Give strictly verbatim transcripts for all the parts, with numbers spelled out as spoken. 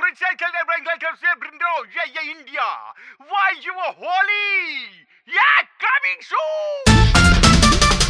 recycle the regulators bringo, yeah, yeah, India. Why you are holy? Yeah, coming soon!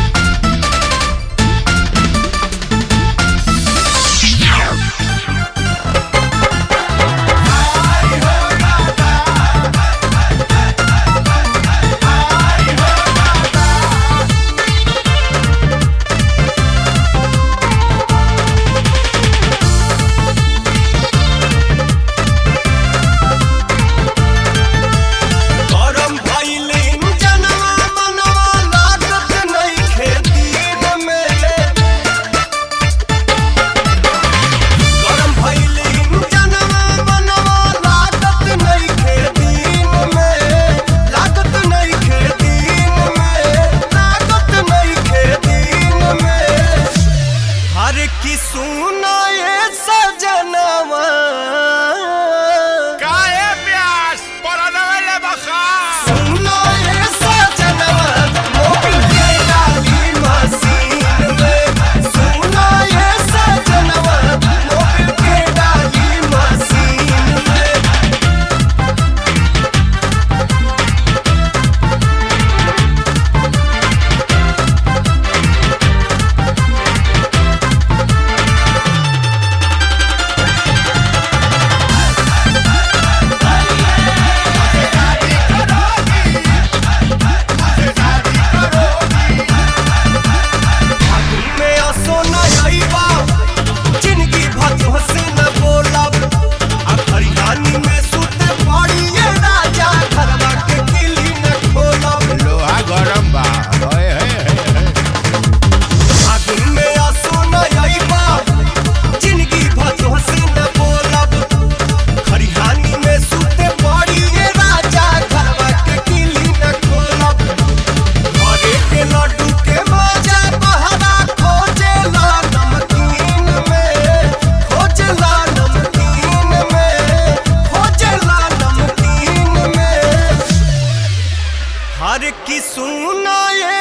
की सुना ये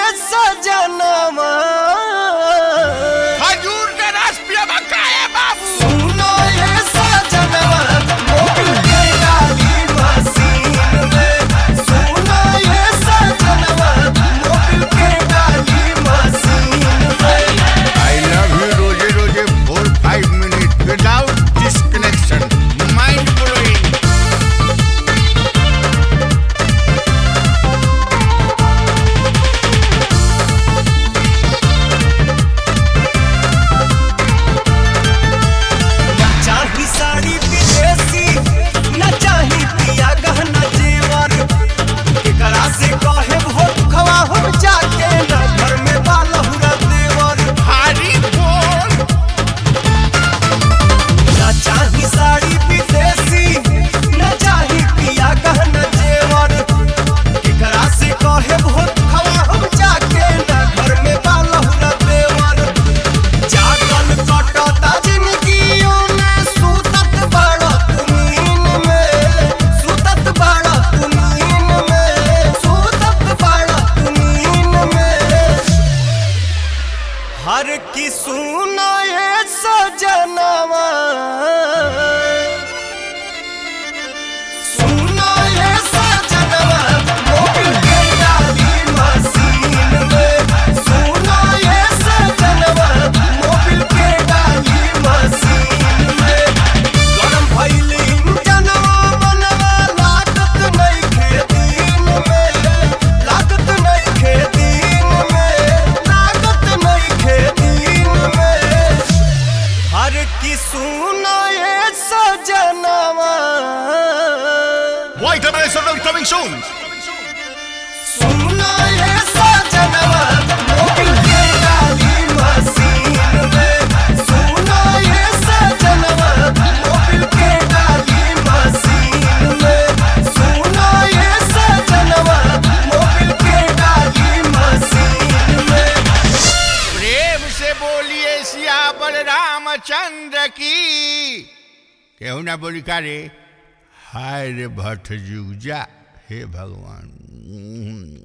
सजनवा खजूर के रस पिया बकाए बाबू सुना ये सजनवा मोबिल के डाली मशीन में सुना ये सजनवा मोबिल के डाली मशीन में I love you रोजे रोजे four five minute without disconnection mind blowing हर की सुना ये सजनवा सुना ये सजनवा मोबिल के डाली मशीन में सुना ये सजनवा मोबिल के डाली मशीन में गरम भइल इंजनवा बनवा लागत नहीं खेतीन में लागत नहीं खेतीन में लागत नहीं हर की सुना ये सजनवा White American coming soon सुना ये सजनवा मोबिल के डाली मशीन में सुना ये सजनवा मोबिल के डाली मशीन में सुना ये सजनवा मोबिल के डाली मशीन में प्रेम से बोलिए सियावर रामचंद्र की केहू ना बोली का रे हाय रे भट्ट जुग जा हे भगवान